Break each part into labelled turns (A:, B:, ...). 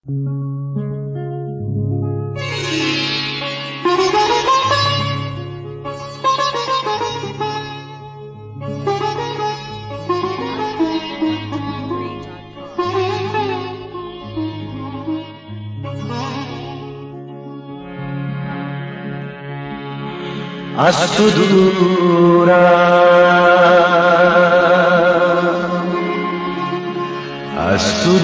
A: از تو دورم، از تو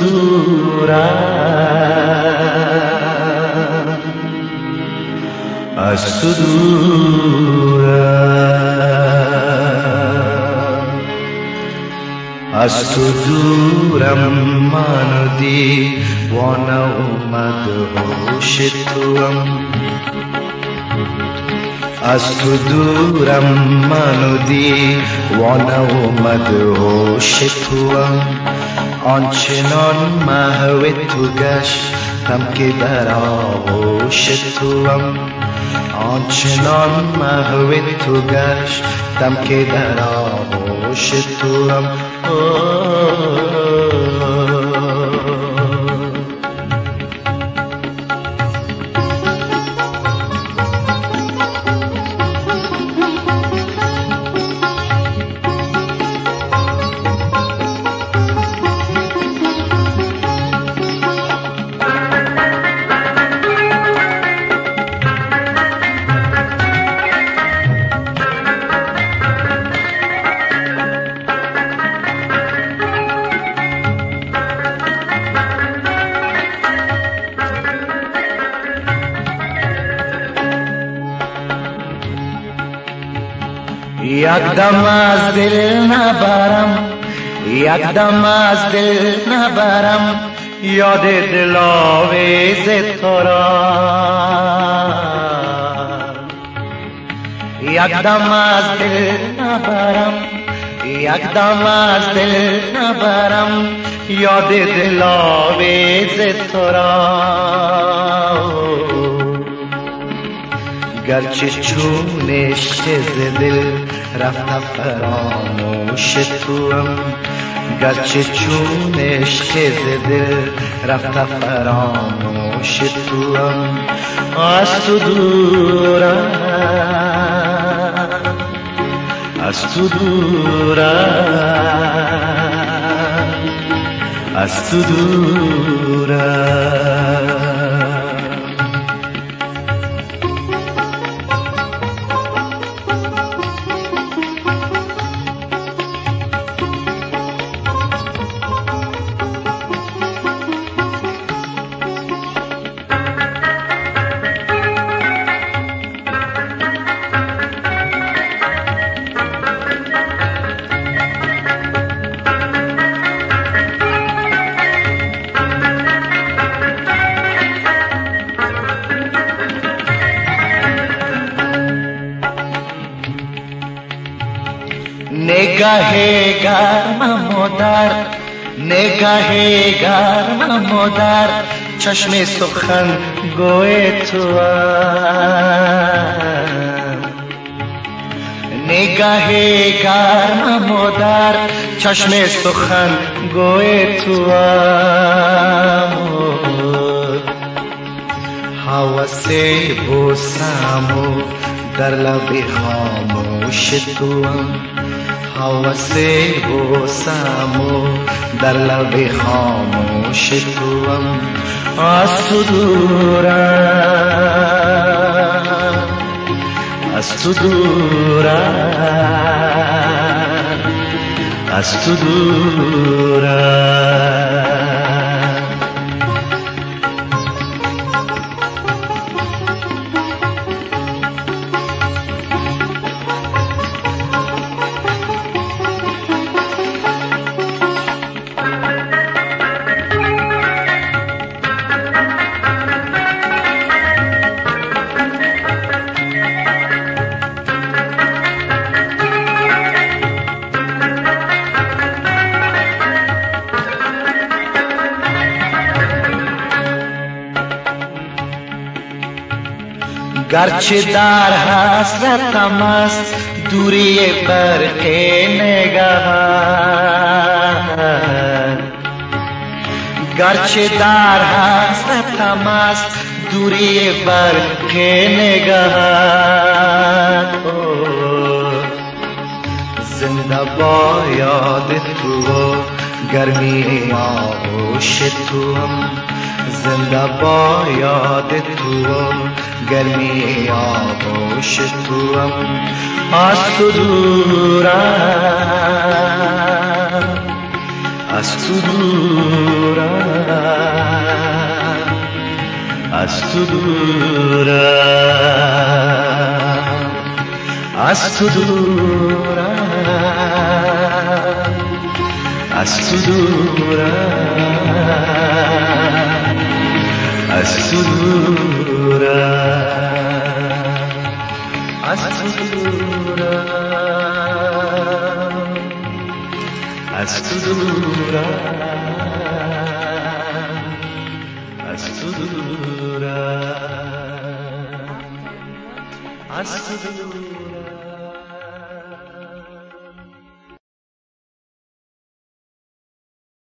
A: دورم، از تو دورم، از تو دورم. منو دیوانه اومد هوش توام، از تو دورم. منو دیوانه اومد هوش توام. آنچنان محو تو گشتم که در آغوش توام، آنچنان محو تو گشتم که در آغوش توام. یکدم از دل نبرم، یکدم از دل نبرم یاد دلاویز تو را. یکدم از دل نبرم، یکدم از دل نبرم یاد دلاویز تو را. گرچه چون عشق ز دل رفت فراموش توام، گرچه چون عشق ز دل رفت فراموش توام. از تو دورم، از تو دورم، از تو دورم. نگاه گرم مادر، نگاه گرم مادر چشم سخن گوی تو. نگاه گرم مادر چشم سخن گوی تو. حوث بوسم در لب خاموش توام، حوث بوسم در لب خاموش توام. از تو دورم، از تو دورم، از تو دورم. گرچه در حسرتم است دوری برق نگاه، گرچه در حسرتم است دوری برق نگهت. زنده با یاد تو گرمی آغوش توام، زنده با یاد تو گرمی آغوش توام. از تو دورم، از تو دورم، از تو دورم، از تو دورم، از تو دورم، از تو دورم، از تو دورم، از تو دورم، از تو دورم، از تو دورم.